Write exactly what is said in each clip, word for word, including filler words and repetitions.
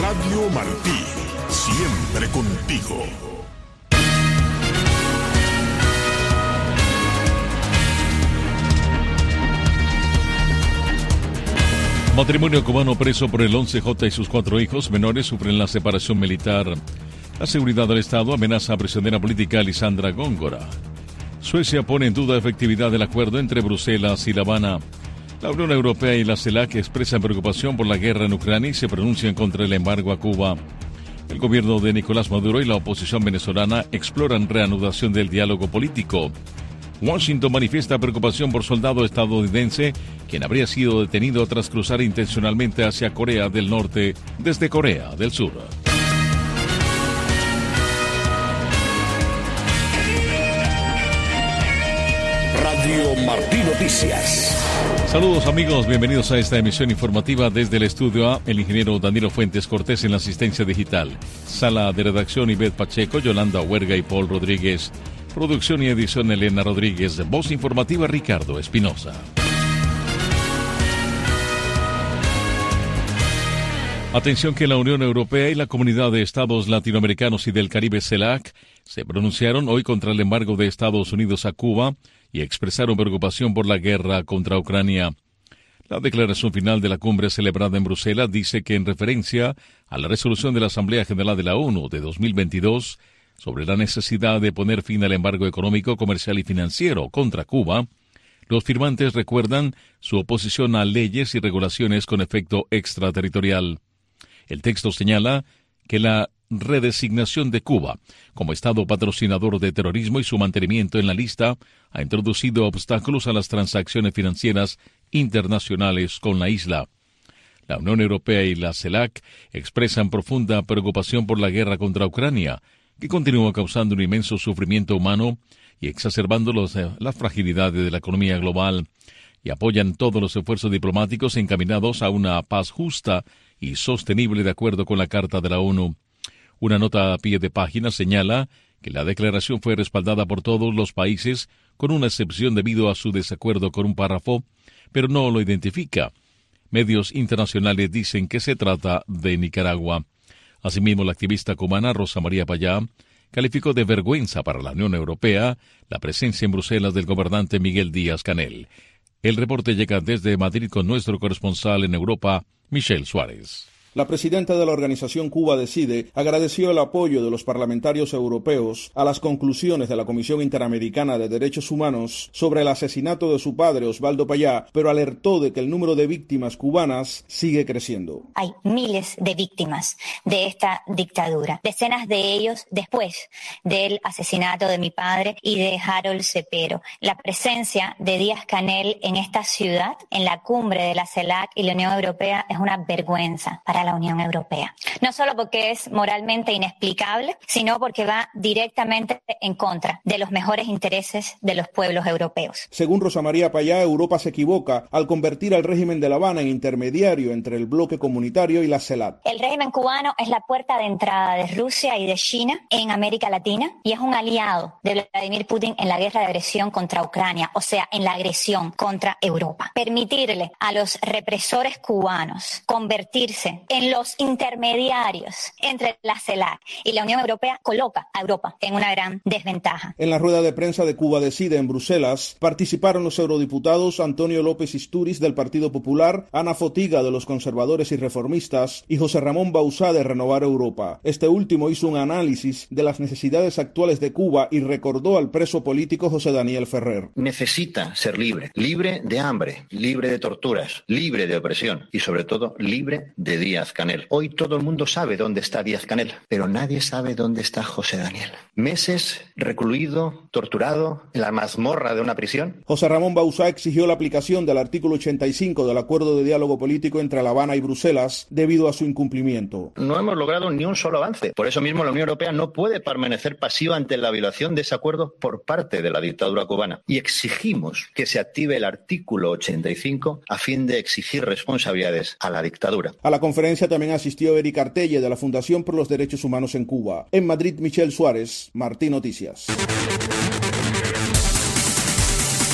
Radio Martí, siempre contigo. Matrimonio cubano preso por el once J y sus cuatro hijos menores sufren la separación militar. La seguridad del Estado amenaza a prisionera política Lisandra Góngora. Suecia pone en duda la efectividad del acuerdo entre Bruselas y La Habana. La Unión Europea y la CELAC expresan preocupación por la guerra en Ucrania y se pronuncian contra el embargo a Cuba. El gobierno de Nicolás Maduro y la oposición venezolana exploran reanudación del diálogo político. Washington manifiesta preocupación por soldado estadounidense quien habría sido detenido tras cruzar intencionalmente hacia Corea del Norte desde Corea del Sur. Radio Martí Noticias. Saludos amigos, bienvenidos a esta emisión informativa desde el estudio A, el ingeniero Danilo Fuentes Cortés en la asistencia digital. Sala de redacción Ivette Pacheco, Yolanda Huerga y Paul Rodríguez. Producción y edición Elena Rodríguez. Voz informativa Ricardo Espinosa. Atención que la Unión Europea y la Comunidad de Estados Latinoamericanos y del Caribe CELAC se pronunciaron hoy contra el embargo de Estados Unidos a Cuba y expresaron preocupación por la guerra contra Ucrania. La declaración final de la cumbre celebrada en Bruselas dice que en referencia a la resolución de la Asamblea General de la ONU de dos mil veintidós sobre la necesidad de poner fin al embargo económico, comercial y financiero contra Cuba, los firmantes recuerdan su oposición a leyes y regulaciones con efecto extraterritorial. El texto señala que la redesignación de Cuba como Estado patrocinador de terrorismo y su mantenimiento en la lista ha introducido obstáculos a las transacciones financieras internacionales con la isla. La Unión Europea y la CELAC expresan profunda preocupación por la guerra contra Ucrania, que continúa causando un inmenso sufrimiento humano y exacerbando los, eh, las fragilidades de la economía global, y apoyan todos los esfuerzos diplomáticos encaminados a una paz justa y sostenible de acuerdo con la Carta de la ONU. Una nota a pie de página señala que la declaración fue respaldada por todos los países, con una excepción debido a su desacuerdo con un párrafo, pero no lo identifica. Medios internacionales dicen que se trata de Nicaragua. Asimismo, la activista cubana Rosa María Payá calificó de vergüenza para la Unión Europea la presencia en Bruselas del gobernante Miguel Díaz-Canel. El reporte llega desde Madrid con nuestro corresponsal en Europa, Michelle Suárez. La presidenta de la organización Cuba Decide agradeció el apoyo de los parlamentarios europeos a las conclusiones de la Comisión Interamericana de Derechos Humanos sobre el asesinato de su padre Osvaldo Payá, pero alertó de que el número de víctimas cubanas sigue creciendo. Hay miles de víctimas de esta dictadura, decenas de ellos después del asesinato de mi padre y de Harold Cepero. La presencia de Díaz-Canel en esta ciudad, en la cumbre de la CELAC y la Unión Europea, es una vergüenza para la Unión Europea. No solo porque es moralmente inexplicable, sino porque va directamente en contra de los mejores intereses de los pueblos europeos. Según Rosa María Payá, Europa se equivoca al convertir al régimen de La Habana en intermediario entre el bloque comunitario y la CELAC. El régimen cubano es la puerta de entrada de Rusia y de China en América Latina y es un aliado de Vladimir Putin en la guerra de agresión contra Ucrania, o sea, en la agresión contra Europa. Permitirle a los represores cubanos convertirse en los intermediarios entre la CELAC y la Unión Europea coloca a Europa en una gran desventaja. En la rueda de prensa de Cuba Decide en Bruselas participaron los eurodiputados Antonio López Istúriz del Partido Popular, Ana Fotiga de los Conservadores y Reformistas y José Ramón Bauzá de Renovar Europa. Este último hizo un análisis de las necesidades actuales de Cuba y recordó al preso político José Daniel Ferrer. Necesita ser libre, libre de hambre, libre de torturas, libre de opresión y sobre todo libre de días Díaz-Canel. Hoy todo el mundo sabe dónde está Díaz-Canel, pero nadie sabe dónde está José Daniel. Meses recluido, torturado, en la mazmorra de una prisión. José Ramón Bauzá exigió la aplicación del artículo ochenta y cinco del Acuerdo de Diálogo Político entre La Habana y Bruselas debido a su incumplimiento. No hemos logrado ni un solo avance. Por eso mismo la Unión Europea no puede permanecer pasiva ante la violación de ese acuerdo por parte de la dictadura cubana. Y exigimos que se active el artículo ochenta y cinco a fin de exigir responsabilidades a la dictadura. A la conferencia también asistió Eric Artelle de la Fundación por los Derechos Humanos en Cuba. En Madrid, Michelle Suárez, Martí Noticias.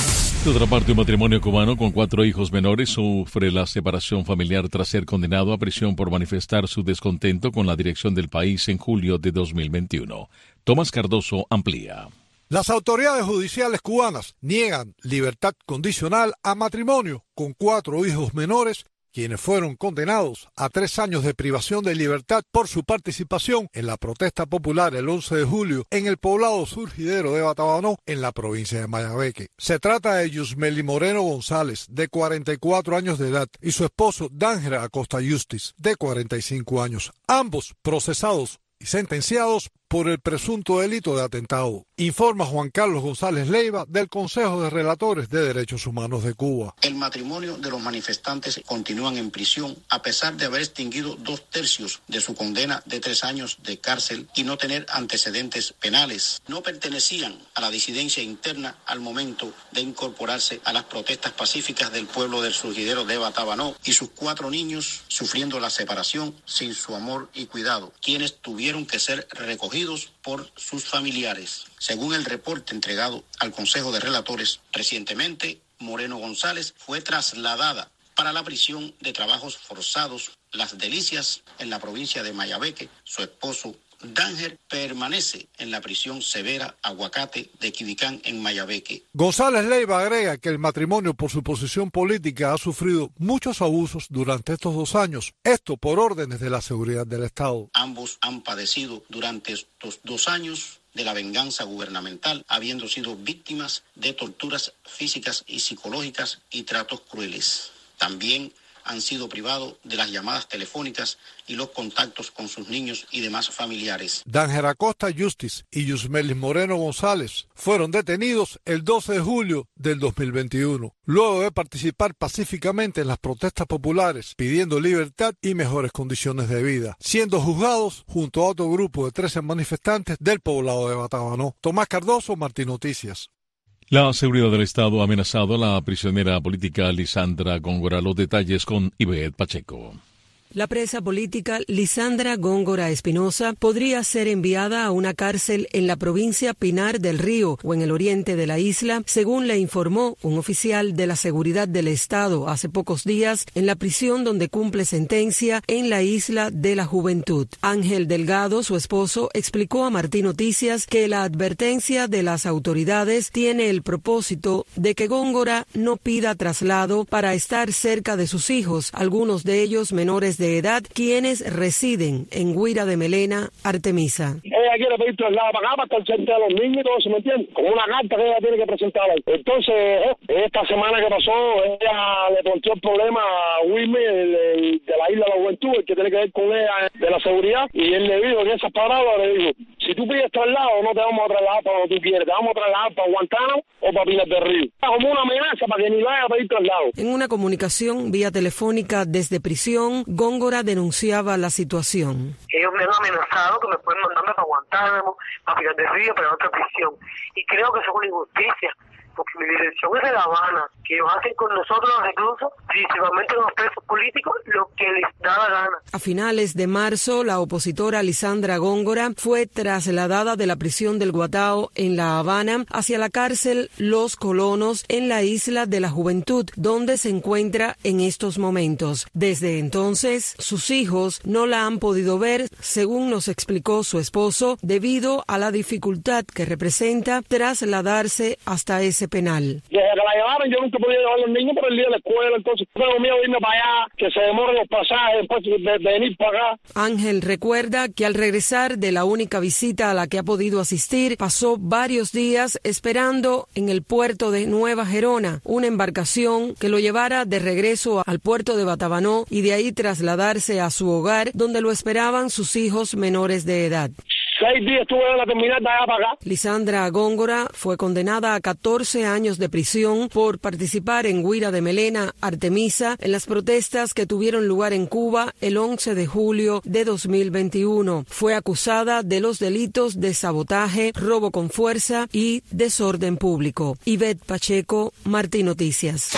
De otra parte, un matrimonio cubano con cuatro hijos menores sufre la separación familiar tras ser condenado a prisión por manifestar su descontento con la dirección del país en julio de dos mil veintiuno. Tomás Cardoso amplía. Las autoridades judiciales cubanas niegan libertad condicional a matrimonio con cuatro hijos menores, quienes fueron condenados a tres años de privación de libertad por su participación en la protesta popular el once de julio en el poblado surgidero de Batabanó, en la provincia de Mayabeque. Se trata de Yusmeli Moreno González, de cuarenta y cuatro años de edad, y su esposo Dángel Acosta Justis, de cuarenta y cinco años, ambos procesados y sentenciados por el presunto delito de atentado. Informa Juan Carlos González Leiva del Consejo de Relatores de Derechos Humanos de Cuba. El matrimonio de los manifestantes continúan en prisión a pesar de haber extinguido dos tercios de su condena de tres años de cárcel y no tener antecedentes penales. No pertenecían a la disidencia interna al momento de incorporarse a las protestas pacíficas del pueblo del surgidero de Batabanó, y sus cuatro niños sufriendo la separación sin su amor y cuidado, quienes tuvieron que ser recogidos por sus familiares. Según el reporte entregado al Consejo de Relatores recientemente, Moreno González fue trasladada para la prisión de trabajos forzados Las Delicias en la provincia de Mayabeque. Su esposo Dángel permanece en la prisión severa Aguacate de Quibicán en Mayabeque. González Leiva agrega que el matrimonio, por su posición política, ha sufrido muchos abusos durante estos dos años, esto por órdenes de la seguridad del Estado. Ambos han padecido durante estos dos años de la venganza gubernamental, habiendo sido víctimas de torturas físicas y psicológicas y tratos crueles. También han sido privados de las llamadas telefónicas y los contactos con sus niños y demás familiares. Dángel Acosta Justis y Yusmeli Moreno González fueron detenidos el doce de julio del dos mil veintiuno, luego de participar pacíficamente en las protestas populares pidiendo libertad y mejores condiciones de vida, siendo juzgados junto a otro grupo de trece manifestantes del poblado de Batabanó. Tomás Cardoso, Martín Noticias. La seguridad del Estado ha amenazado a la prisionera política Lisandra Góngora. Los detalles con Ivette Pacheco. La presa política Lisandra Góngora Espinosa podría ser enviada a una cárcel en la provincia Pinar del Río o en el oriente de la isla, según le informó un oficial de la seguridad del Estado hace pocos días en la prisión donde cumple sentencia en la isla de la Juventud. Ángel Delgado, su esposo, explicó a Martín Noticias que la advertencia de las autoridades tiene el propósito de que Góngora no pida traslado para estar cerca de sus hijos, algunos de ellos menores de edad, quienes residen en Guira de Melena, Artemisa. Ella quiere pedir traslado para acá, para estar cerca de los niños y todo eso, ¿me entiendes? Con una carta que ella tiene que presentar. Entonces, esta semana que pasó, ella le planteó el problema a Wilmer de la Isla de la Juventud, el que tiene que ver con ella de la seguridad, y él le dijo, en esas palabras, le dijo, si tú pides traslado, no te vamos a trasladar para donde tú quieres, te vamos a trasladar para Guantánamo o para Pinar del Río. Como una amenaza para que ni vaya a pedir traslado. En una comunicación vía telefónica desde prisión, Góngora denunciaba la situación. Ellos me han amenazado que me pueden mandarme para Guantánamo, para Pinar del Río, para otra prisión. Y creo que eso es una injusticia, porque mi dirección es de La Habana, que ellos hacen con nosotros los reclusos, principalmente los presos políticos, lo que les da la gana. A finales de marzo, la opositora Lisandra Góngora fue trasladada de la prisión del Guatao en La Habana hacia la cárcel Los Colonos en la Isla de la Juventud, donde se encuentra en estos momentos. Desde entonces, sus hijos no la han podido ver, según nos explicó su esposo, debido a la dificultad que representa trasladarse hasta ese penal. Desde que la llevaron, yo nunca podía llevar a los niños por el día de la escuela, entonces tengo miedo de irme para allá, que se demoren los pasajes, después de, de venir para acá. Ángel recuerda que al regresar de la única visita a la que ha podido asistir, pasó varios días esperando en el puerto de Nueva Gerona, una embarcación que lo llevara de regreso al puerto de Batabanó y de ahí trasladarse a su hogar, donde lo esperaban sus hijos menores de edad. Seis días estuve en la terminal de allá para acá. Lisandra Góngora fue condenada a catorce años de prisión por participar en Guira de Melena, Artemisa, en las protestas que tuvieron lugar en Cuba el once de julio de dos mil veintiuno. Fue acusada de los delitos de sabotaje, robo con fuerza y desorden público. Ivette Pacheco, Martín Noticias.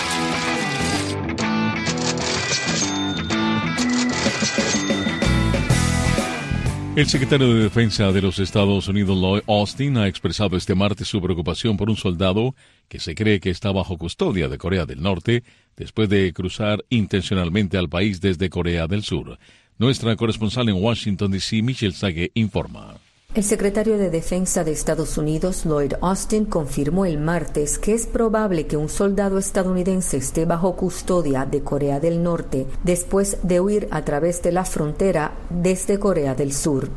El secretario de Defensa de los Estados Unidos, Lloyd Austin, ha expresado este martes su preocupación por un soldado que se cree que está bajo custodia de Corea del Norte después de cruzar intencionalmente al país desde Corea del Sur. Nuestra corresponsal en Washington, D C, Michelle Sague, informa. El secretario de Defensa de Estados Unidos, Lloyd Austin, confirmó el martes que es probable que un soldado estadounidense esté bajo custodia de Corea del Norte después de huir a través de la frontera desde Corea del Sur.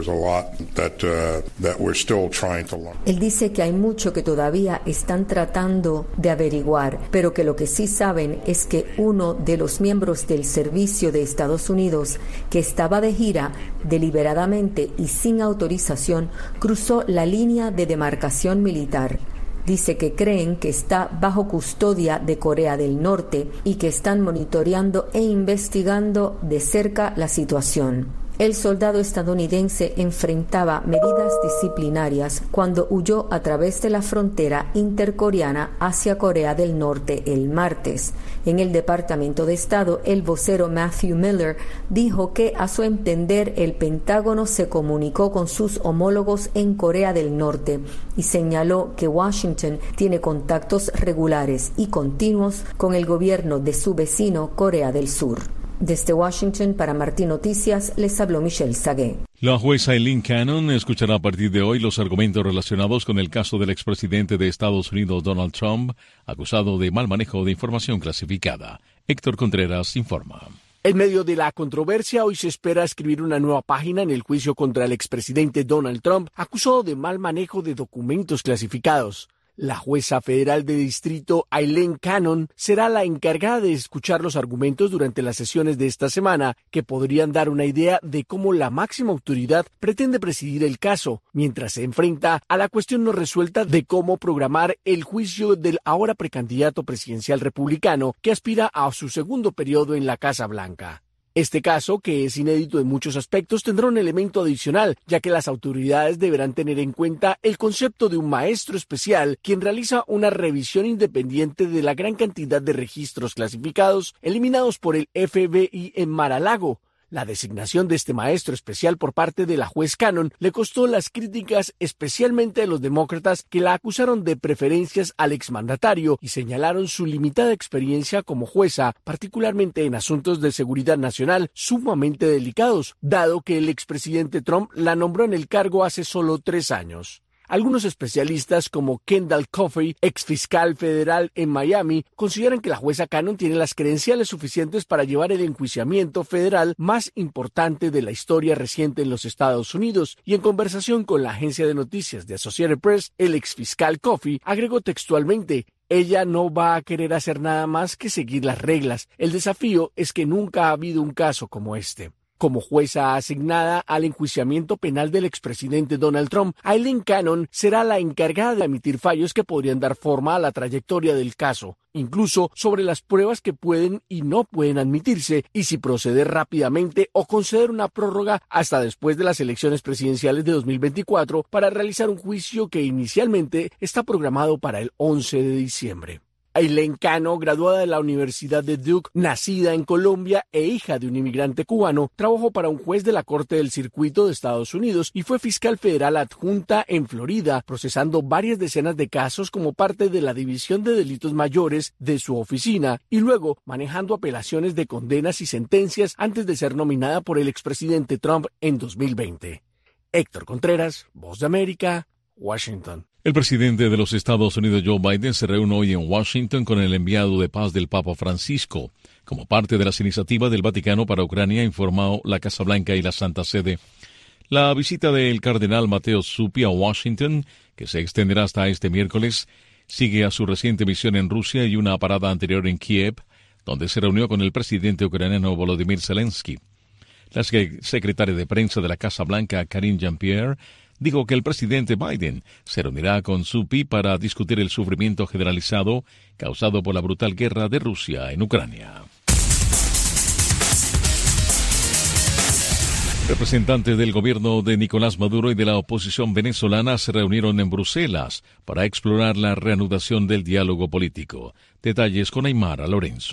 Él dice que hay mucho que todavía están tratando de averiguar, pero que lo que sí saben es que uno de los miembros del servicio de Estados Unidos, que estaba de gira deliberadamente y sin autorización, cruzó la línea de demarcación militar. Dice que creen que está bajo custodia de Corea del Norte y que están monitoreando e investigando de cerca la situación. El soldado estadounidense enfrentaba medidas disciplinarias cuando huyó a través de la frontera intercoreana hacia Corea del Norte el martes. En el Departamento de Estado, el vocero Matthew Miller dijo que, a su entender, el Pentágono se comunicó con sus homólogos en Corea del Norte y señaló que Washington tiene contactos regulares y continuos con el gobierno de su vecino Corea del Sur. Desde Washington, para Martín Noticias, les habló Michelle Sague. La jueza Aileen Cannon escuchará a partir de hoy los argumentos relacionados con el caso del expresidente de Estados Unidos, Donald Trump, acusado de mal manejo de información clasificada. Héctor Contreras informa. En medio de la controversia, hoy se espera escribir una nueva página en el juicio contra el expresidente Donald Trump, acusado de mal manejo de documentos clasificados. La jueza federal de distrito Aileen Cannon será la encargada de escuchar los argumentos durante las sesiones de esta semana, que podrían dar una idea de cómo la máxima autoridad pretende presidir el caso, mientras se enfrenta a la cuestión no resuelta de cómo programar el juicio del ahora precandidato presidencial republicano que aspira a su segundo periodo en la Casa Blanca. Este caso, que es inédito en muchos aspectos, tendrá un elemento adicional, ya que las autoridades deberán tener en cuenta el concepto de un maestro especial, quien realiza una revisión independiente de la gran cantidad de registros clasificados eliminados por el F B I en Mar-a-Lago. La designación de este maestro especial por parte de la juez Cannon le costó las críticas, especialmente de los demócratas, que la acusaron de preferencias al exmandatario y señalaron su limitada experiencia como jueza, particularmente en asuntos de seguridad nacional sumamente delicados, dado que el expresidente Trump la nombró en el cargo hace solo tres años. Algunos especialistas, como Kendall Coffey, exfiscal federal en Miami, consideran que la jueza Cannon tiene las credenciales suficientes para llevar el enjuiciamiento federal más importante de la historia reciente en los Estados Unidos, y en conversación con la agencia de noticias de Associated Press, el exfiscal Coffey agregó textualmente: ella no va a querer hacer nada más que seguir las reglas. El desafío es que nunca ha habido un caso como este. Como jueza asignada al enjuiciamiento penal del expresidente Donald Trump, Aileen Cannon será la encargada de emitir fallos que podrían dar forma a la trayectoria del caso, incluso sobre las pruebas que pueden y no pueden admitirse, y si proceder rápidamente o conceder una prórroga hasta después de las elecciones presidenciales de dos mil veinticuatro para realizar un juicio que inicialmente está programado para el once de diciembre. Aileen Cannon, graduada de la Universidad de Duke, nacida en Colombia e hija de un inmigrante cubano, trabajó para un juez de la Corte del Circuito de Estados Unidos y fue fiscal federal adjunta en Florida, procesando varias decenas de casos como parte de la División de Delitos Mayores de su oficina y luego manejando apelaciones de condenas y sentencias antes de ser nominada por el expresidente Trump en dos mil veinte. Héctor Contreras, Voz de América, Washington. El presidente de los Estados Unidos, Joe Biden, se reúne hoy en Washington con el enviado de paz del Papa Francisco, como parte de las iniciativas del Vaticano para Ucrania, informó la Casa Blanca y la Santa Sede. La visita del cardenal Matteo Zuppi a Washington, que se extenderá hasta este miércoles, sigue a su reciente misión en Rusia y una parada anterior en Kiev, donde se reunió con el presidente ucraniano Volodymyr Zelensky. La secretaria de prensa de la Casa Blanca, Karine Jean-Pierre, dijo que el presidente Biden se reunirá con Zuppi para discutir el sufrimiento generalizado causado por la brutal guerra de Rusia en Ucrania. Representantes del gobierno de Nicolás Maduro y de la oposición venezolana se reunieron en Bruselas para explorar la reanudación del diálogo político. Detalles con Aymara Lorenzo.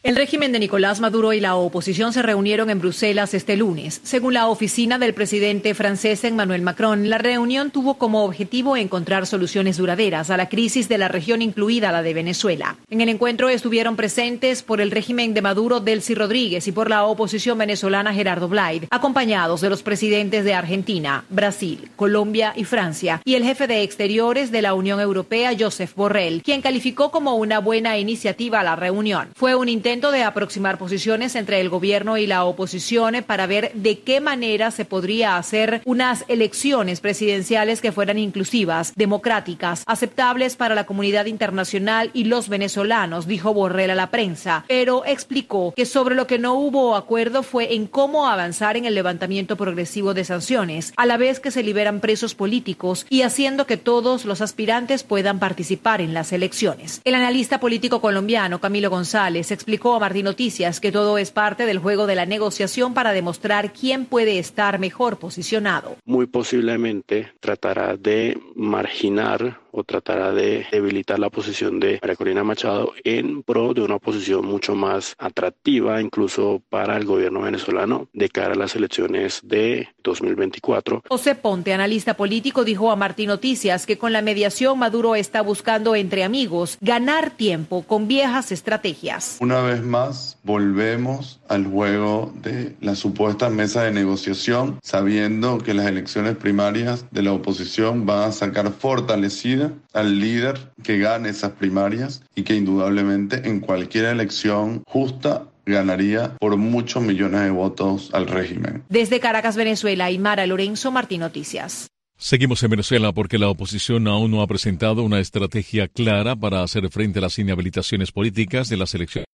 El régimen de Nicolás Maduro y la oposición se reunieron en Bruselas este lunes. Según la oficina del presidente francés Emmanuel Macron, la reunión tuvo como objetivo encontrar soluciones duraderas a la crisis de la región, incluida la de Venezuela. En el encuentro estuvieron presentes por el régimen de Maduro Delcy Rodríguez y por la oposición venezolana Gerardo Blade, acompañados de los presidentes de Argentina, Brasil, Colombia y Francia, y el jefe de Exteriores de la Unión Europea, Josep Borrell, quien calificó como una buena iniciativa la reunión. Fue un intento de aproximar posiciones entre el gobierno y la oposición para ver de qué manera se podría hacer unas elecciones presidenciales que fueran inclusivas, democráticas, aceptables para la comunidad internacional y los venezolanos, dijo Borrell a la prensa, pero explicó que sobre lo que no hubo acuerdo fue en cómo avanzar en el levantamiento progresivo de sanciones, a la vez que se liberan presos políticos y haciendo que todos los aspirantes puedan participar en las elecciones. El analista político colombiano Camilo González explicó a Martín Noticias que todo es parte del juego de la negociación para demostrar quién puede estar mejor posicionado. Muy posiblemente tratará de marginar o tratará de debilitar la posición de María Corina Machado en pro de una posición mucho más atractiva, incluso para el gobierno venezolano, de cara a las elecciones de dos mil veinticuatro. José Ponte, analista político, dijo a Martín Noticias que con la mediación Maduro está buscando entre amigos ganar tiempo con viejas estrategias. Una vez más, volvemos al juego de la supuesta mesa de negociación, sabiendo que las elecciones primarias de la oposición van a sacar fortalecida al líder que gane esas primarias y que indudablemente en cualquier elección justa ganaría por muchos millones de votos al régimen. Desde Caracas, Venezuela, Aymara Lorenzo, Martín Noticias. Seguimos en Venezuela porque la oposición aún no ha presentado una estrategia clara para hacer frente a las inhabilitaciones políticas de las elecciones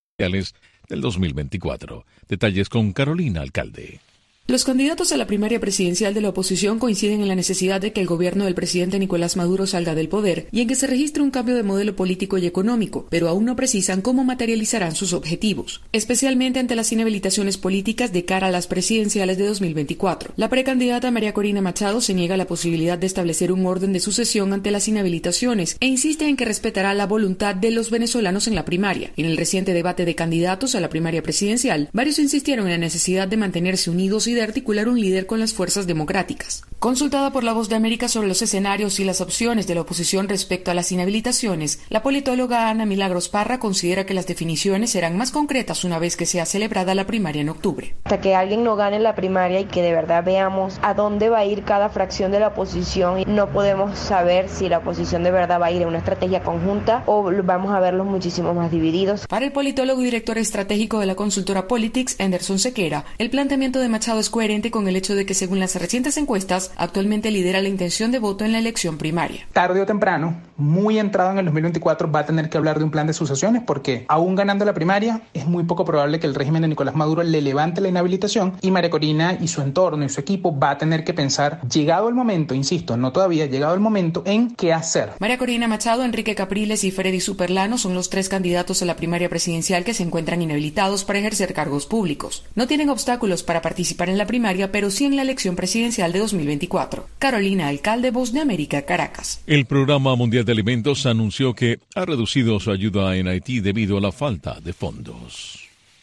del dos mil veinticuatro. Detalles con Carolina Alcalde. Los candidatos a la primaria presidencial de la oposición coinciden en la necesidad de que el gobierno del presidente Nicolás Maduro salga del poder y en que se registre un cambio de modelo político y económico, pero aún no precisan cómo materializarán sus objetivos, especialmente ante las inhabilitaciones políticas de cara a las presidenciales de dos mil veinticuatro. La precandidata María Corina Machado se niega a la posibilidad de establecer un orden de sucesión ante las inhabilitaciones e insiste en que respetará la voluntad de los venezolanos en la primaria. En el reciente debate de candidatos a la primaria presidencial, varios insistieron en la necesidad de mantenerse unidos y de articular un líder con las fuerzas democráticas. Consultada por La Voz de América sobre los escenarios y las opciones de la oposición respecto a las inhabilitaciones, la politóloga Ana Milagros Parra considera que las definiciones serán más concretas una vez que sea celebrada la primaria en octubre. Hasta que alguien no gane la primaria y que de verdad veamos a dónde va a ir cada fracción de la oposición, no podemos saber si la oposición de verdad va a ir en una estrategia conjunta o vamos a verlos muchísimo más divididos. Para el politólogo y director estratégico de la consultora Politics, Anderson Sequera, el planteamiento de Machado es coherente con el hecho de que, según las recientes encuestas, actualmente lidera la intención de voto en la elección primaria. Tarde o temprano, muy entrado en el dos mil veinticuatro, va a tener que hablar de un plan de sucesiones porque, aún ganando la primaria, es muy poco probable que el régimen de Nicolás Maduro le levante la inhabilitación y María Corina y su entorno y su equipo va a tener que pensar, llegado el momento, insisto, no todavía, llegado el momento, en qué hacer. María Corina Machado, Enrique Capriles y Freddy Superlano son los tres candidatos a la primaria presidencial que se encuentran inhabilitados para ejercer cargos públicos. No tienen obstáculos para participar en la primaria, pero sí en la elección presidencial de dos mil veinticuatro. Carolina Alcalde, Voz de América, Caracas. El Programa Mundial de Alimentos anunció que ha reducido su ayuda en Haití debido a la falta de fondos.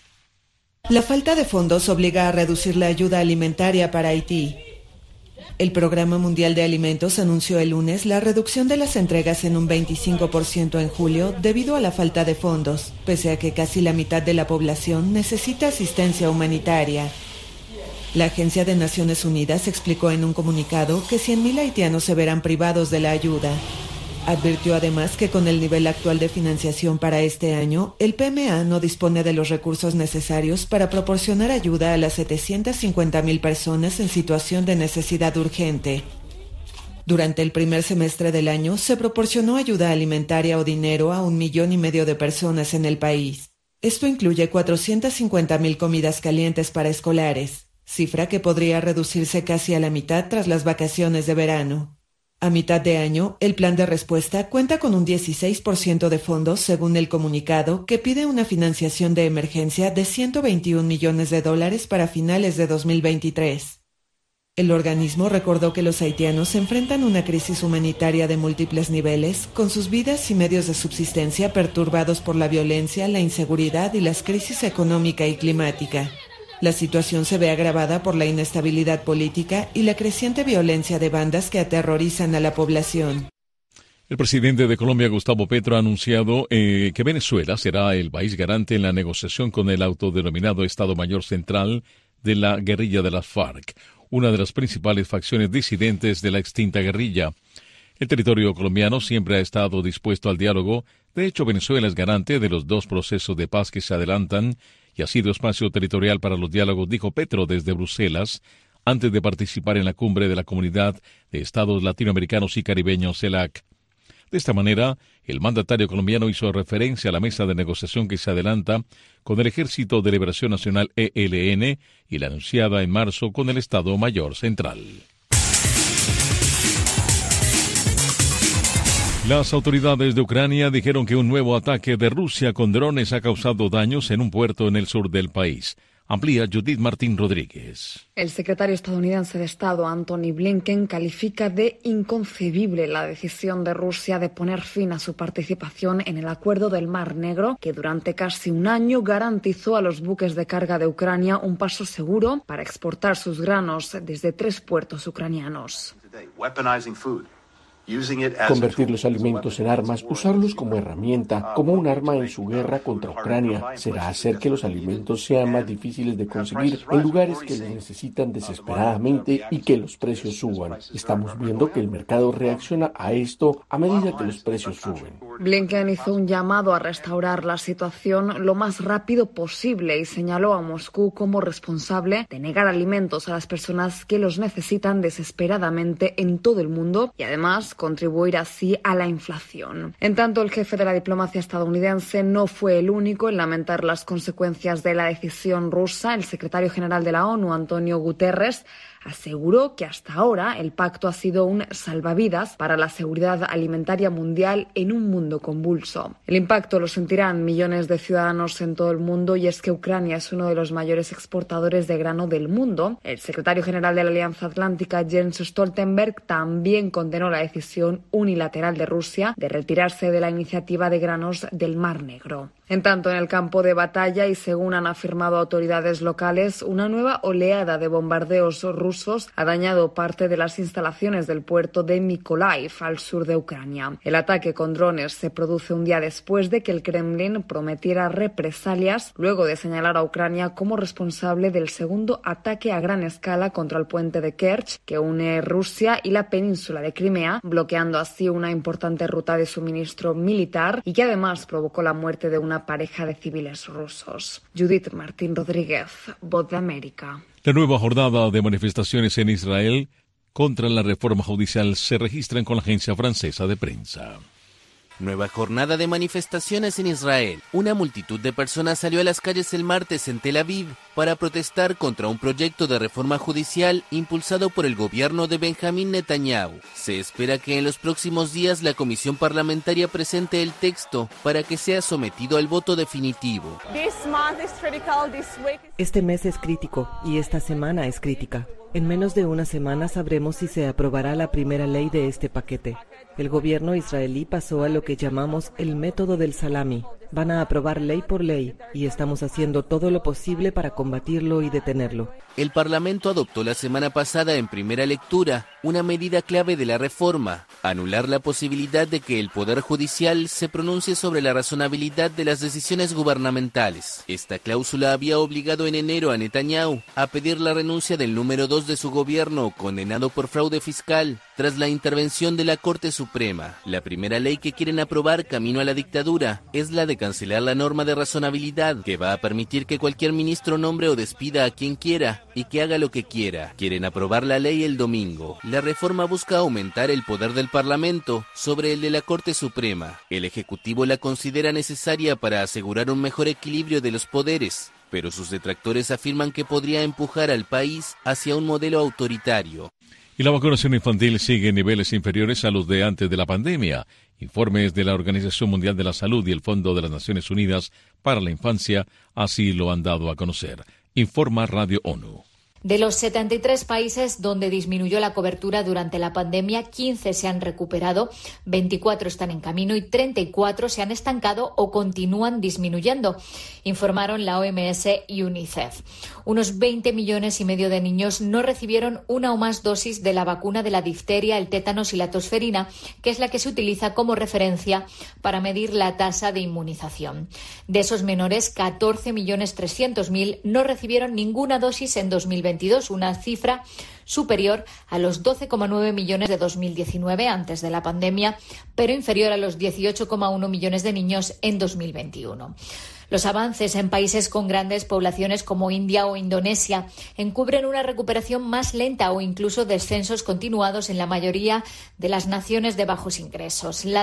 La falta de fondos obliga a reducir la ayuda alimentaria para Haití. El Programa Mundial de Alimentos anunció el lunes la reducción de las entregas en un veinticinco por ciento en julio debido a la falta de fondos, pese a que casi la mitad de la población necesita asistencia humanitaria. La Agencia de Naciones Unidas explicó en un comunicado que cien mil haitianos se verán privados de la ayuda. Advirtió además que con el nivel actual de financiación para este año, el P M A no dispone de los recursos necesarios para proporcionar ayuda a las setecientas cincuenta mil personas en situación de necesidad urgente. Durante el primer semestre del año, se proporcionó ayuda alimentaria o dinero a un millón y medio de personas en el país. Esto incluye cuatrocientas cincuenta mil comidas calientes para escolares, cifra que podría reducirse casi a la mitad tras las vacaciones de verano. A mitad de año, el plan de respuesta cuenta con un dieciséis por ciento de fondos, según el comunicado, que pide una financiación de emergencia de ciento veintiún millones de dólares para finales de dos mil veintitrés. El organismo recordó que los haitianos enfrentan una crisis humanitaria de múltiples niveles, con sus vidas y medios de subsistencia perturbados por la violencia, la inseguridad y las crisis económica y climática. La situación se ve agravada por la inestabilidad política y la creciente violencia de bandas que aterrorizan a la población. El presidente de Colombia, Gustavo Petro, ha anunciado eh, que Venezuela será el país garante en la negociación con el autodenominado Estado Mayor Central de la guerrilla de las FARC, una de las principales facciones disidentes de la extinta guerrilla. El territorio colombiano siempre ha estado dispuesto al diálogo. De hecho, Venezuela es garante de los dos procesos de paz que se adelantan y ha sido espacio territorial para los diálogos, dijo Petro desde Bruselas, antes de participar en la cumbre de la Comunidad de Estados Latinoamericanos y Caribeños, CELAC. De esta manera, el mandatario colombiano hizo referencia a la mesa de negociación que se adelanta con el Ejército de Liberación Nacional E L N y la anunciada en marzo con el Estado Mayor Central. Las autoridades de Ucrania dijeron que un nuevo ataque de Rusia con drones ha causado daños en un puerto en el sur del país. Amplía Judith Martín Rodríguez. El secretario estadounidense de Estado, Antony Blinken, califica de inconcebible la decisión de Rusia de poner fin a su participación en el Acuerdo del Mar Negro, que durante casi un año garantizó a los buques de carga de Ucrania un paso seguro para exportar sus granos desde tres puertos ucranianos. Convertir los alimentos en armas, usarlos como herramienta, como un arma en su guerra contra Ucrania, será hacer que los alimentos sean más difíciles de conseguir en lugares que los necesitan desesperadamente y que los precios suban. Estamos viendo que el mercado reacciona a esto a medida que los precios suben. Blinken hizo un llamado a restaurar la situación lo más rápido posible y señaló a Moscú como responsable de negar alimentos a las personas que los necesitan desesperadamente en todo el mundo y además contribuir así a la inflación. En tanto, el jefe de la diplomacia estadounidense no fue el único en lamentar las consecuencias de la decisión rusa. El secretario general de la ONU, Antonio Guterres, aseguró que hasta ahora el pacto ha sido un salvavidas para la seguridad alimentaria mundial en un mundo convulso. El impacto lo sentirán millones de ciudadanos en todo el mundo y es que Ucrania es uno de los mayores exportadores de grano del mundo. El secretario general de la Alianza Atlántica, Jens Stoltenberg, también condenó la decisión unilateral de Rusia de retirarse de la iniciativa de granos del Mar Negro. En tanto, en el campo de batalla, y según han afirmado autoridades locales, una nueva oleada de bombardeos rusos ha dañado parte de las instalaciones del puerto de Mykolaiv, al sur de Ucrania. El ataque con drones se produce un día después de que el Kremlin prometiera represalias, luego de señalar a Ucrania como responsable del segundo ataque a gran escala contra el puente de Kerch, que une Rusia y la península de Crimea, bloqueando así una importante ruta de suministro militar y que además provocó la muerte de una pareja de civiles rusos. Judith Martín Rodríguez, Voz de América. La nueva jornada de manifestaciones en Israel contra la reforma judicial se registran con la agencia francesa de prensa. Nueva jornada de manifestaciones en Israel. Una multitud de personas salió a las calles el martes en Tel Aviv para protestar contra un proyecto de reforma judicial impulsado por el gobierno de Benjamín Netanyahu. Se espera que en los próximos días la comisión parlamentaria presente el texto para que sea sometido al voto definitivo. Este mes es crítico y esta semana es crítica. En menos de una semana sabremos si se aprobará la primera ley de este paquete. El gobierno israelí pasó a lo que llamamos el método del salami. Van a aprobar ley por ley y estamos haciendo todo lo posible para combatirlo y detenerlo. El Parlamento adoptó la semana pasada en primera lectura una medida clave de la reforma, anular la posibilidad de que el Poder Judicial se pronuncie sobre la razonabilidad de las decisiones gubernamentales. Esta cláusula había obligado en enero a Netanyahu a pedir la renuncia del número dos de su gobierno, condenado por fraude fiscal, tras la intervención de la Corte Suprema. La primera ley que quieren aprobar camino a la dictadura es la de cancelar la norma de razonabilidad, que va a permitir que cualquier ministro nombre o despida a quien quiera y que haga lo que quiera. Quieren aprobar la ley el domingo. La reforma busca aumentar el poder del Parlamento sobre el de la Corte Suprema. El Ejecutivo la considera necesaria para asegurar un mejor equilibrio de los poderes, pero sus detractores afirman que podría empujar al país hacia un modelo autoritario. Y la vacunación infantil sigue en niveles inferiores a los de antes de la pandemia. Informes de la Organización Mundial de la Salud y el Fondo de las Naciones Unidas para la Infancia así lo han dado a conocer. Informa Radio ONU. De los setenta y tres países donde disminuyó la cobertura durante la pandemia, quince se han recuperado, veinticuatro están en camino y treinta y cuatro se han estancado o continúan disminuyendo, informaron la O M S y UNICEF. Unos veinte millones y medio de niños no recibieron una o más dosis de la vacuna de la difteria, el tétanos y la tosferina, que es la que se utiliza como referencia para medir la tasa de inmunización. De esos menores, catorce millones trescientos mil no recibieron ninguna dosis en dos mil veintidós, una cifra superior a los doce coma nueve millones de dos mil diecinueve, antes de la pandemia, pero inferior a los dieciocho coma uno millones de niños en dos mil veintiuno. Los avances en países con grandes poblaciones como India o Indonesia encubren una recuperación más lenta o incluso descensos continuados en la mayoría de las naciones de bajos ingresos. La...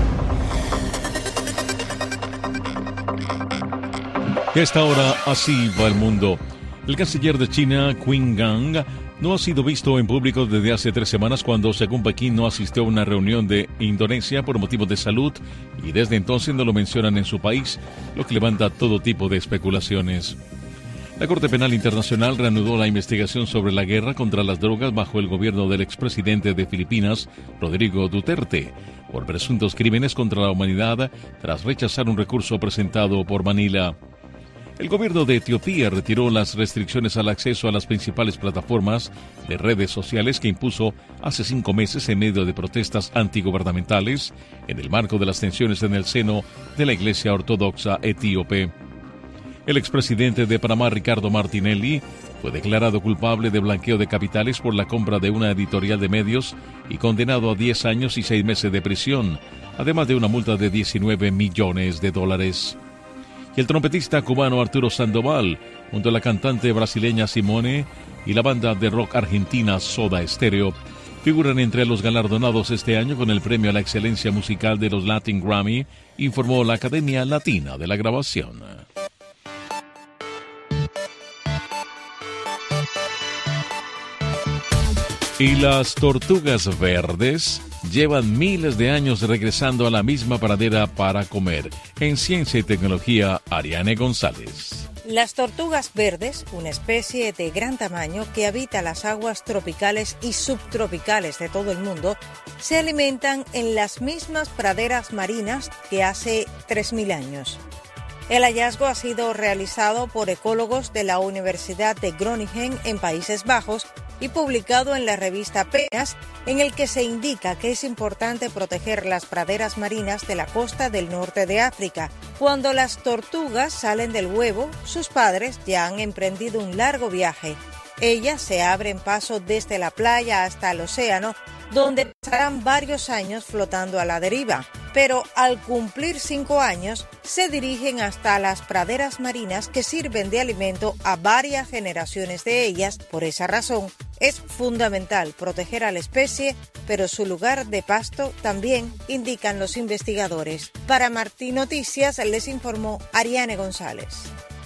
A esta hora, así va el mundo. El canciller de China, Qin Gang, no ha sido visto en público desde hace tres semanas cuando, según Pekín, no asistió a una reunión de Indonesia por motivos de salud y desde entonces no lo mencionan en su país, lo que levanta todo tipo de especulaciones. La Corte Penal Internacional reanudó la investigación sobre la guerra contra las drogas bajo el gobierno del expresidente de Filipinas, Rodrigo Duterte, por presuntos crímenes contra la humanidad tras rechazar un recurso presentado por Manila. El gobierno de Etiopía retiró las restricciones al acceso a las principales plataformas de redes sociales que impuso hace cinco meses en medio de protestas antigubernamentales en el marco de las tensiones en el seno de la Iglesia Ortodoxa etíope. El expresidente de Panamá, Ricardo Martinelli, fue declarado culpable de blanqueo de capitales por la compra de una editorial de medios y condenado a diez años y seis meses de prisión, además de una multa de diecinueve millones de dólares. Y el trompetista cubano Arturo Sandoval, junto a la cantante brasileña Simone y la banda de rock argentina Soda Stereo, figuran entre los galardonados este año con el premio a la excelencia musical de los Latin Grammy, informó la Academia Latina de la Grabación. Y las tortugas verdes llevan miles de años regresando a la misma pradera para comer. En Ciencia y Tecnología, Ariane González. Las tortugas verdes, una especie de gran tamaño que habita las aguas tropicales y subtropicales de todo el mundo, se alimentan en las mismas praderas marinas que hace tres mil años. El hallazgo ha sido realizado por ecólogos de la Universidad de Groningen en Países Bajos y publicado en la revista PNAS, en el que se indica que es importante proteger las praderas marinas de la costa del norte de África. Cuando las tortugas salen del huevo, sus padres ya han emprendido un largo viaje. Ellas se abren paso desde la playa hasta el océano, donde pasarán varios años flotando a la deriva. Pero al cumplir cinco años, se dirigen hasta las praderas marinas que sirven de alimento a varias generaciones de ellas. Por esa razón, es fundamental proteger a la especie, pero su lugar de pasto también, indican los investigadores. Para Martí Noticias les informó Ariane González.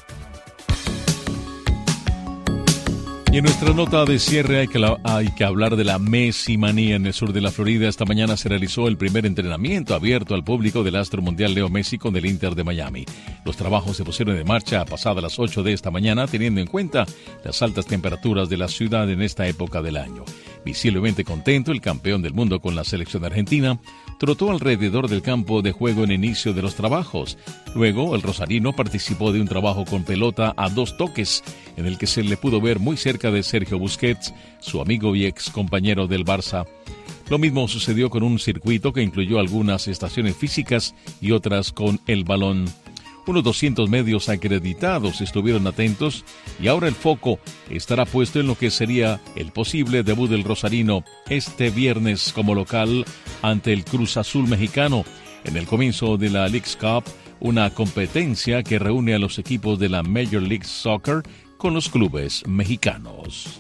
Y en nuestra nota de cierre hay que, la, hay que hablar de la Messimanía. En el sur de la Florida esta mañana se realizó el primer entrenamiento abierto al público del astro mundial Leo Messi con el Inter de Miami. Los trabajos se pusieron en marcha a pasadas las ocho de esta mañana, teniendo en cuenta las altas temperaturas de la ciudad en esta época del año. Visiblemente contento, el campeón del mundo con la selección argentina trotó alrededor del campo de juego en inicio de los trabajos. Luego, el rosarino participó de un trabajo con pelota a dos toques, en el que se le pudo ver muy cerca de Sergio Busquets, su amigo y ex compañero del Barça. Lo mismo sucedió con un circuito que incluyó algunas estaciones físicas y otras con el balón. Unos doscientos medios acreditados estuvieron atentos y ahora el foco estará puesto en lo que sería el posible debut del rosarino este viernes como local ante el Cruz Azul mexicano en el comienzo de la Leagues Cup, una competencia que reúne a los equipos de la Major League Soccer con los clubes mexicanos.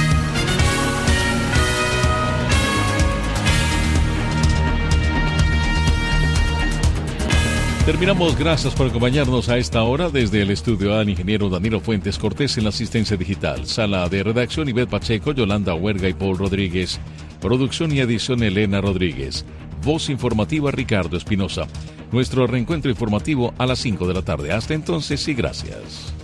Terminamos, gracias por acompañarnos a esta hora desde el estudio al ingeniero Danilo Fuentes Cortés en la asistencia digital, sala de redacción Ivette Pacheco, Yolanda Huerga y Paul Rodríguez, producción y edición Elena Rodríguez, voz informativa Ricardo Espinosa. Nuestro reencuentro informativo a las cinco de la tarde. Hasta entonces y gracias.